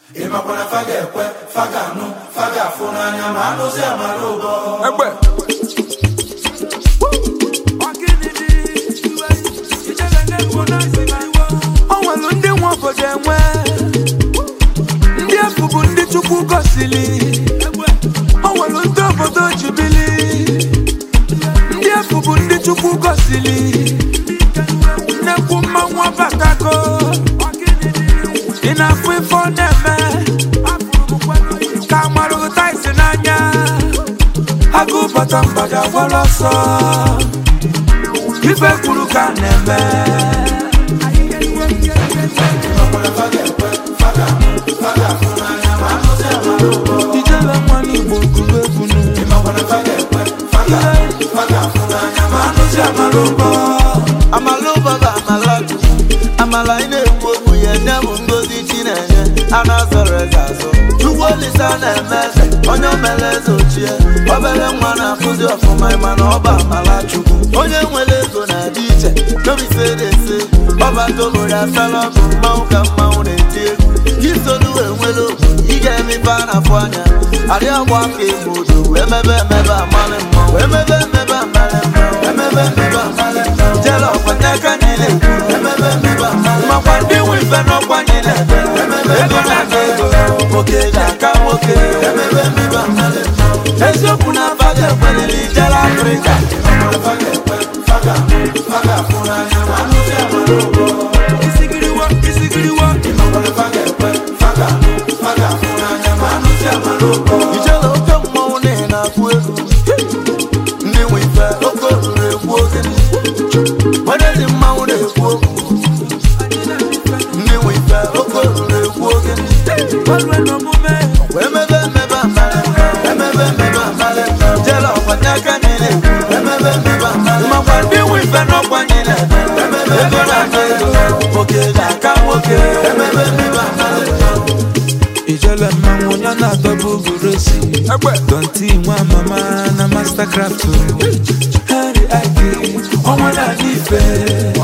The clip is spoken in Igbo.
Imakwana faga ekwe, faga nu, faga funanya manuzi amarubo. Egbe. Onwelu ndị nwa obodo enwe, ndị efubu ndị Chukwu gosili. Onwelu ndị obodo jubili, ndị efubu ndị Chukwu gosili. Nnekwu mmanwụ abatako, ị na-afụ ife ọ na-eme, ka amarụ taisi n'anya. Agụ bata mgbada gwara ọsọ, ife kwuru ka na-eme. Ijele nwanne Igbo kuru ebunu, Amaluba ba amalatu, amala ine ukwu ya nyamu ngozi Chinenye, anazore zazo. Chukwolisa na-emeze, onye omeleze ochie, obere nwa na-akụzi ọfụma mana ọba amala Chukwu. Onye nwere ego na-adị iche, nobi sedese, ọba tobori asala bụ mmanwụ ka mmanwụ na-eti egwu. Isolu enwere obodo, ị ga-emepe anafụ anya. Adị agwa aka egbodo, emebe emebe amalị mmanwụ, emebe emebe amalị mmanwụ, emebe emebe amalị mmanwụ. Jelo ọkwanyaka niile, emebe emebe amalị mmanwụ. Makwa ndị nwe ife n'ọkwa niile, emebe ego na-aga ego. Nwoke ji aka nwoke, emebe emebe amalị mmanwụ. Eziokwu na faga ekwelili jere Afrịka. Faga ekwe, faga funanya manuzi amarubo. isigiriwa. Imakwana faga ekwe, faga funanya manuzi amarubo. Ijele oke mmanwụ n'ihi na-akụ egwu. Ndị nwe ife oke oruru ekwu oge. Wedezi mmanwụ na-ekwu okwu. Ndị nwe ife oke oruru ekwu oge. Ọrụ n'omume, Emebe emebe amalị mmanwụ, emebe emebe amalị mmanwụ. Jele ọkwanyaka niile, emebe emebe amalị mmanwụ. makwa ndị nwe ife n'ọkwa niile. Emebe ego na-aga ego. Nwoke ji aka nwoke, emebe emebe amalị mmanwụ. Ijele mmanwụ onye na-adọba ugorosi. Tonti nwa mama na Mastercraft. Harry Ike, ọnwa na-adị ife.